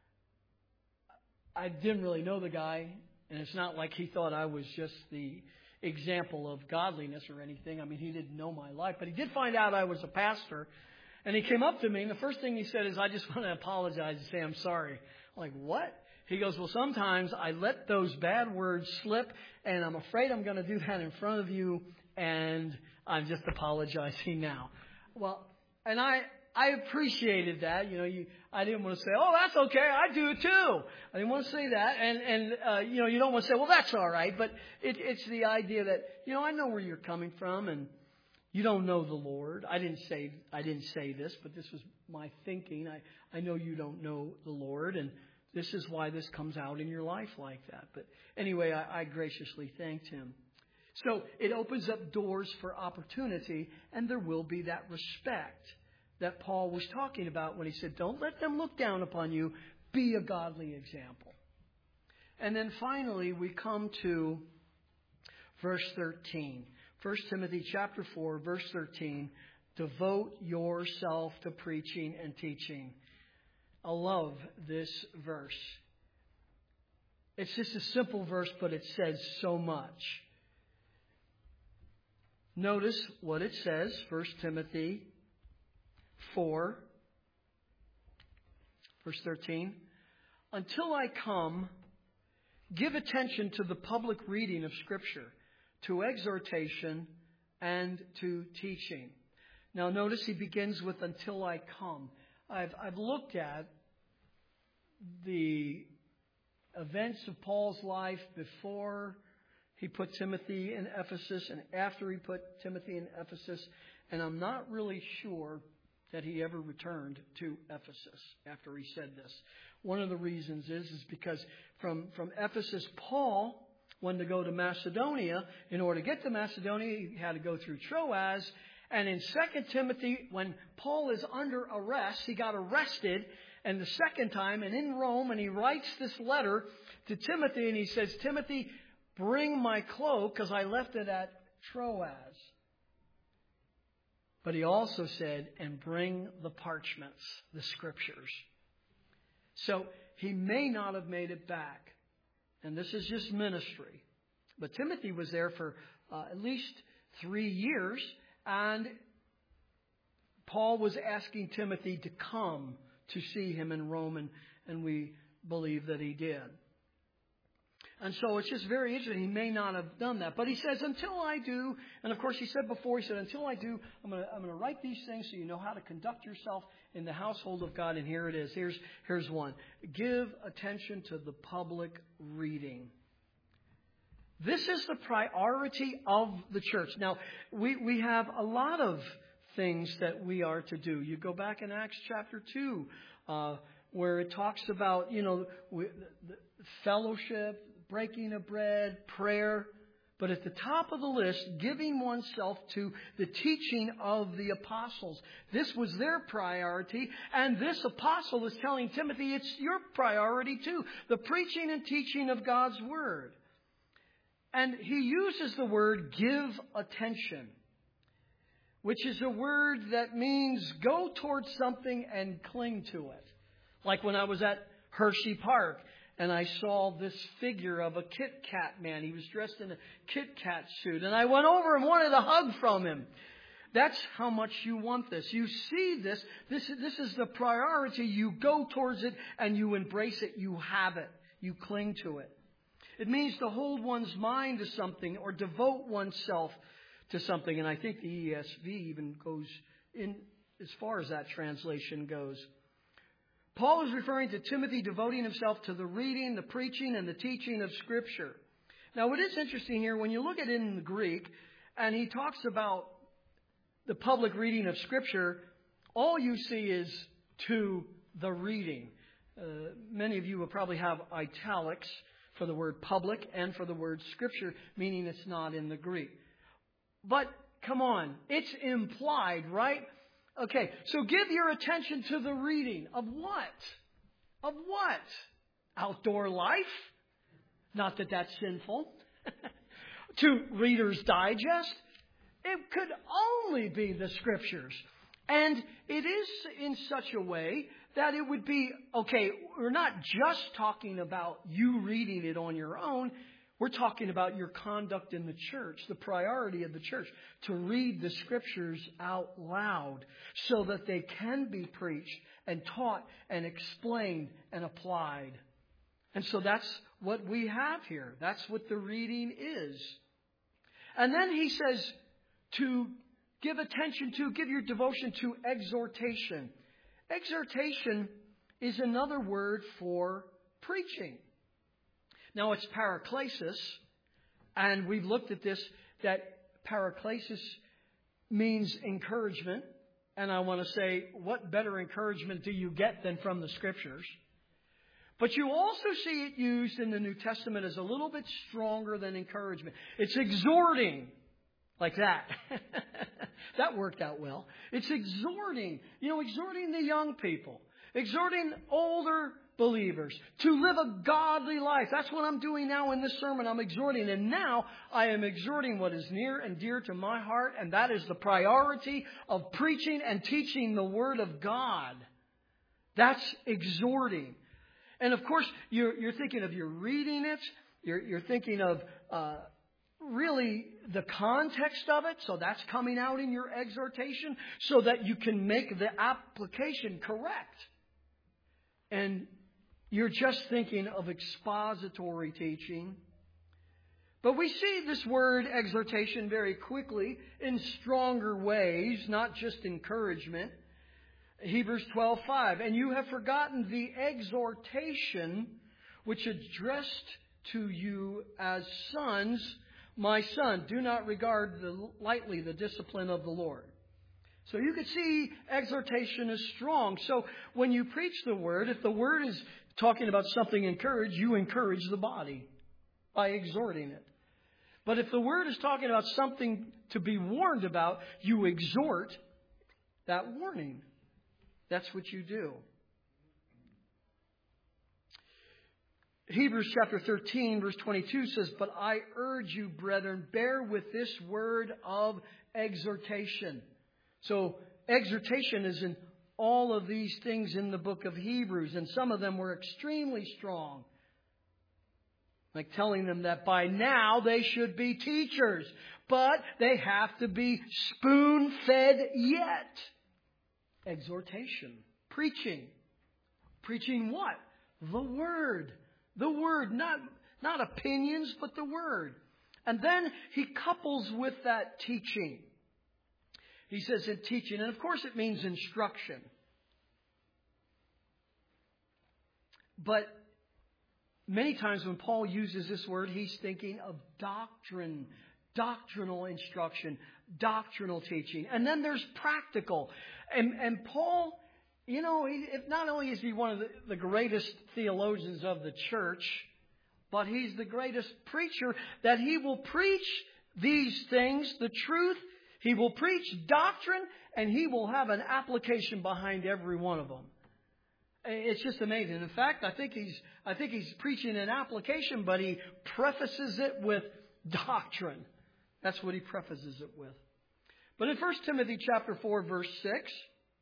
I didn't really know the guy. And it's not like he thought I was just the example of godliness or anything. I mean, he didn't know my life. But he did find out I was a pastor. And he came up to me, and the first thing he said is, "I just want to apologize and say I'm sorry." I'm like, "What?" He goes, well, sometimes I let those bad words slip, and I'm afraid I'm going to do that in front of you, and I'm just apologizing now. Well, and I I appreciated that. You know, you, I didn't want to say, oh, that's okay, I do it too. I didn't want to say that. And, and uh, you know, you don't want to say, well, that's all right. But it, it's the idea that, you know, I know where you're coming from, and you don't know the Lord. I didn't say I didn't say this, but this was my thinking. I, I know you don't know the Lord, and this is why this comes out in your life like that. But anyway, I, I graciously thanked him. So it opens up doors for opportunity, and there will be that respect that Paul was talking about when he said, don't let them look down upon you. Be a godly example. And then finally, we come to verse thirteen. First Timothy chapter four, verse thirteen. Devote yourself to preaching and teaching. I love this verse. It's just a simple verse, but it says so much. Notice what it says, First Timothy four, verse thirteen. Until I come, give attention to the public reading of Scripture, to exhortation, and to teaching. Now notice he begins with until I come. I've, I've looked at the events of Paul's life before he put Timothy in Ephesus and after he put Timothy in Ephesus, and I'm not really sure that he ever returned to Ephesus after he said this. One of the reasons is, is because from, from Ephesus, Paul wanted to go to Macedonia. In order to get to Macedonia, he had to go through Troas. And in Second Timothy, when Paul is under arrest, he got arrested, and the second time, and in Rome, and he writes this letter to Timothy, and he says, Timothy, bring my cloak, because I left it at Troas. But he also said, and bring the parchments, the Scriptures. So he may not have made it back. And this is just ministry. But Timothy was there for uh, at least three years. And Paul was asking Timothy to come to see him in Rome. And, and we believe that he did. And so it's just very interesting. He may not have done that. But he says, until I do, and of course he said before, he said, until I do, I'm going to I'm going to write these things so you know how to conduct yourself in the household of God. And here it is. Here's, here's one. Give attention to the public reading. This is the priority of the church. Now, we, we have a lot of things that we are to do. You go back in Acts chapter two, uh, where it talks about, you know, the fellowship, breaking of bread, prayer. But at the top of the list, giving oneself to the teaching of the apostles. This was their priority. And this apostle is telling Timothy, it's your priority too. The preaching and teaching of God's Word. And he uses the word give attention, which is a word that means go towards something and cling to it. Like when I was at Hershey Park and I saw this figure of a Kit Kat man. He was dressed in a Kit Kat suit. And I went over and wanted a hug from him. That's how much you want this. You see this. This, this is the priority. You go towards it and you embrace it. You have it. You cling to it. It means to hold one's mind to something or devote oneself to something. And I think the E S V even goes in as far as that translation goes. Paul is referring to Timothy devoting himself to the reading, the preaching, and the teaching of Scripture. Now, what is interesting here, when you look at it in the Greek, and he talks about the public reading of Scripture, all you see is to the reading. Uh, many of you will probably have italics for the word public and for the word Scripture, meaning it's not in the Greek. But, come on, it's implied, right? Okay, so give your attention to the reading of what? Of what? Outdoor life? Not that that's sinful. To Reader's Digest? It could only be the Scriptures. And it is in such a way that it would be, okay, we're not just talking about you reading it on your own. We're talking about your conduct in the church, the priority of the church, to read the Scriptures out loud so that they can be preached and taught and explained and applied. And so that's what we have here. That's what the reading is. And then he says to give attention to, give your devotion to exhortation. Exhortation is another word for preaching. Now it's paraklesis, and we've looked at this, that paraklesis means encouragement. And I want to say, what better encouragement do you get than from the Scriptures? But you also see it used in the New Testament as a little bit stronger than encouragement. It's exhorting, like that. That worked out well. It's exhorting, you know, exhorting the young people, exhorting older believers to live a godly life. That's what I'm doing now in this sermon. I'm exhorting. And now I am exhorting what is near and dear to my heart, and that is the priority of preaching and teaching the Word of God. That's exhorting. And of course, you're, you're thinking of you're reading it. You're, you're thinking of uh, really the context of it. So that's coming out in your exhortation so that you can make the application correct. And you're just thinking of expository teaching. But we see this word exhortation very quickly in stronger ways, not just encouragement. Hebrews twelve five, and you have forgotten the exhortation which addressed to you as sons, my son, do not regard the, lightly the discipline of the Lord. So you can see exhortation is strong. So when you preach the word, if the word is talking about something encouraged, you encourage the body by exhorting it. But if the word is talking about something to be warned about, you exhort that warning. That's what you do. Hebrews chapter thirteen, verse twenty-two says, but I urge you, brethren, bear with this word of exhortation. So exhortation is in all of these things in the book of Hebrews, and some of them were extremely strong. Like telling them that by now they should be teachers, but they have to be spoon-fed yet. Exhortation. Preaching. Preaching what? The Word. The Word. Not, not opinions, but the Word. And then he couples with that teaching. He says in teaching, and of course it means instruction. But many times when Paul uses this word, he's thinking of doctrine, doctrinal instruction, doctrinal teaching. And then there's practical. And, and Paul, you know, he, if not only is he one of the, the greatest theologians of the church, but he's the greatest preacher, that he will preach these things, the truth. He will preach doctrine, and he will have an application behind every one of them. It's just amazing. In fact, I think he's I think he's preaching an application, but he prefaces it with doctrine. That's what he prefaces it with. But in First Timothy chapter four, verse six,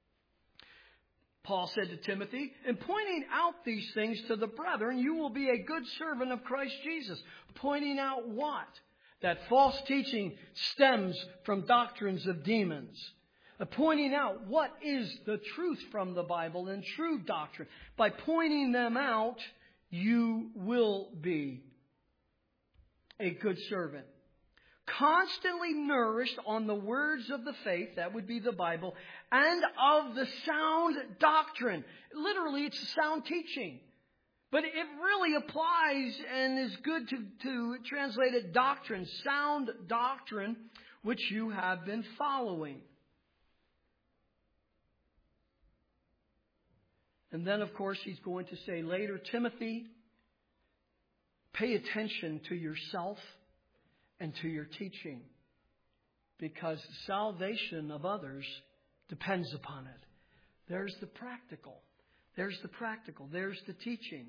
Paul said to Timothy, in pointing out these things to the brethren, you will be a good servant of Christ Jesus. Pointing out what? That false teaching stems from doctrines of demons. Uh, pointing out what is the truth from the Bible and true doctrine. By pointing them out, you will be a good servant. Constantly nourished on the words of the faith, that would be the Bible, and of the sound doctrine. Literally, it's sound teaching. But it really applies and is good to, to translate it doctrine, sound doctrine, which you have been following. And then, of course, he's going to say later, Timothy, pay attention to yourself and to your teaching, because the salvation of others depends upon it. There's the practical. There's the practical. There's the teaching.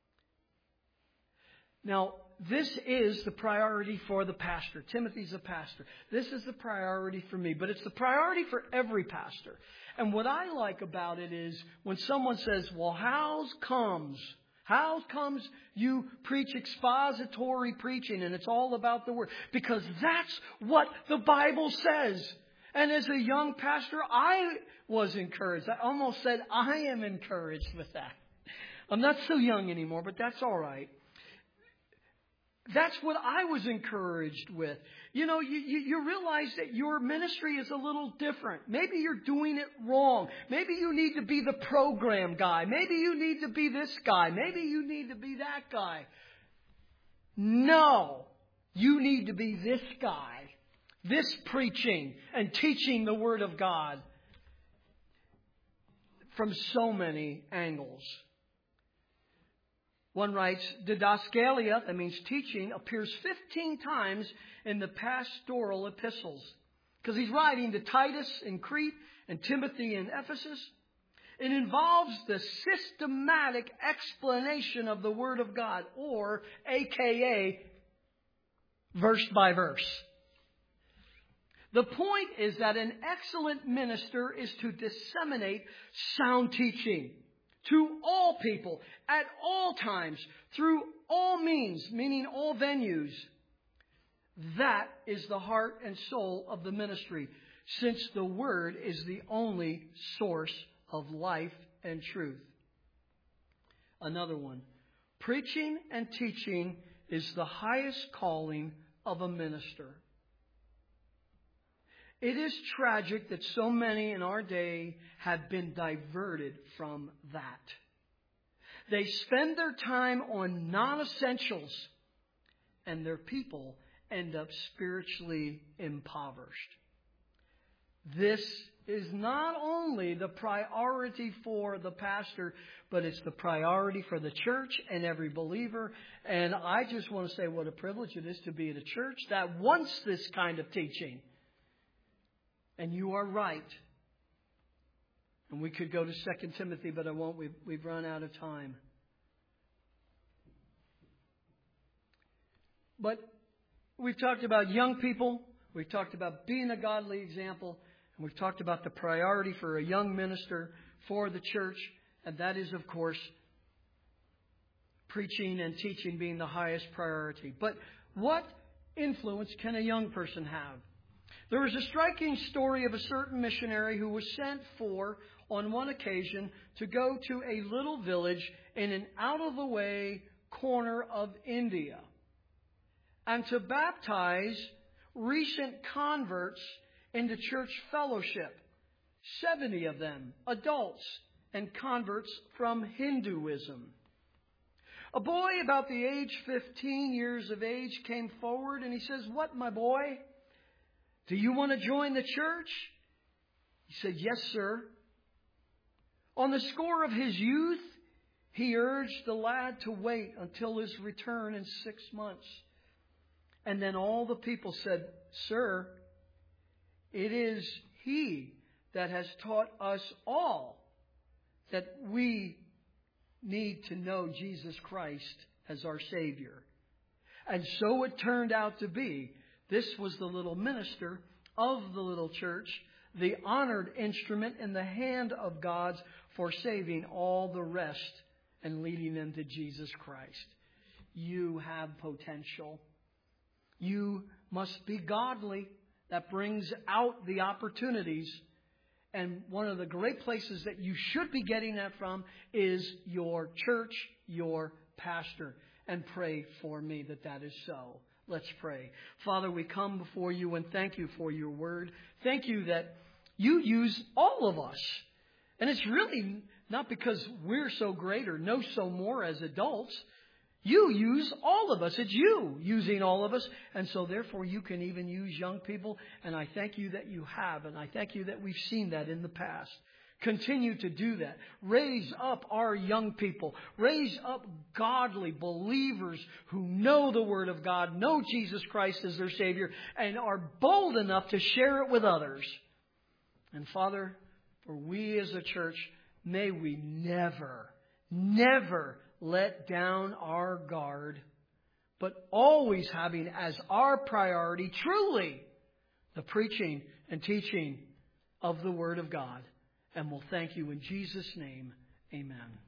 Now, this is the priority for the pastor. Timothy's a pastor. This is the priority for me, but it's the priority for every pastor. And what I like about it is when someone says, well, how's comes? How comes you preach expository preaching and it's all about the Word? Because that's what the Bible says. And as a young pastor, I was encouraged. I almost said I am encouraged with that. I'm not so young anymore, but that's all right. That's what I was encouraged with. You know, you, you, you realize that your ministry is a little different. Maybe you're doing it wrong. Maybe you need to be the program guy. Maybe you need to be this guy. Maybe you need to be that guy. No, you need to be this guy. This preaching and teaching the Word of God from so many angles. One writes, Didaskalia, that means teaching, appears fifteen times in the pastoral epistles. Because he's writing to Titus in Crete and Timothy in Ephesus. It involves the systematic explanation of the Word of God, or A K A verse by verse. The point is that an excellent minister is to disseminate sound teaching to all people, at all times, through all means, meaning all venues. That is the heart and soul of the ministry, since the Word is the only source of life and truth. Another one. Preaching and teaching is the highest calling of a minister. It is tragic that so many in our day have been diverted from that. They spend their time on non-essentials, and their people end up spiritually impoverished. This is not only the priority for the pastor, but it's the priority for the church and every believer. And I just want to say what a privilege it is to be at a church that wants this kind of teaching. And you are right. And we could go to Second Timothy, but I won't. We've, we've run out of time. But we've talked about young people. We've talked about being a godly example. And we've talked about the priority for a young minister for the church. And that is, of course, preaching and teaching being the highest priority. But what influence can a young person have? There is a striking story of a certain missionary who was sent for, on one occasion, to go to a little village in an out-of-the-way corner of India and to baptize recent converts into church fellowship. Seventy of them, adults and converts from Hinduism. A boy about the age fifteen years of age came forward and he says, "What, my boy? Do you want to join the church?" He said, "Yes, sir." On the score of his youth, he urged the lad to wait until his return in six months. And then all the people said, "Sir, it is he that has taught us all that we need to know Jesus Christ as our Savior." And so it turned out to be. This was the little minister of the little church, the honored instrument in the hand of God for saving all the rest and leading them to Jesus Christ. You have potential. You must be godly. That brings out the opportunities. And one of the great places that you should be getting that from is your church, your pastor. And pray for me that that is so. Let's pray. Father, we come before you and thank you for your word. Thank you that you use all of us. And it's really not because we're so great or know so more as adults. You use all of us. It's you using all of us. And so therefore you can even use young people. And I thank you that you have. And I thank you that we've seen that in the past. Continue to do that. Raise up our young people. Raise up godly believers who know the Word of God, know Jesus Christ as their Savior, and are bold enough to share it with others. And Father, for we as a church, may we never, never let down our guard, but always having as our priority truly the preaching and teaching of the Word of God. And we'll thank you in Jesus' name. Amen.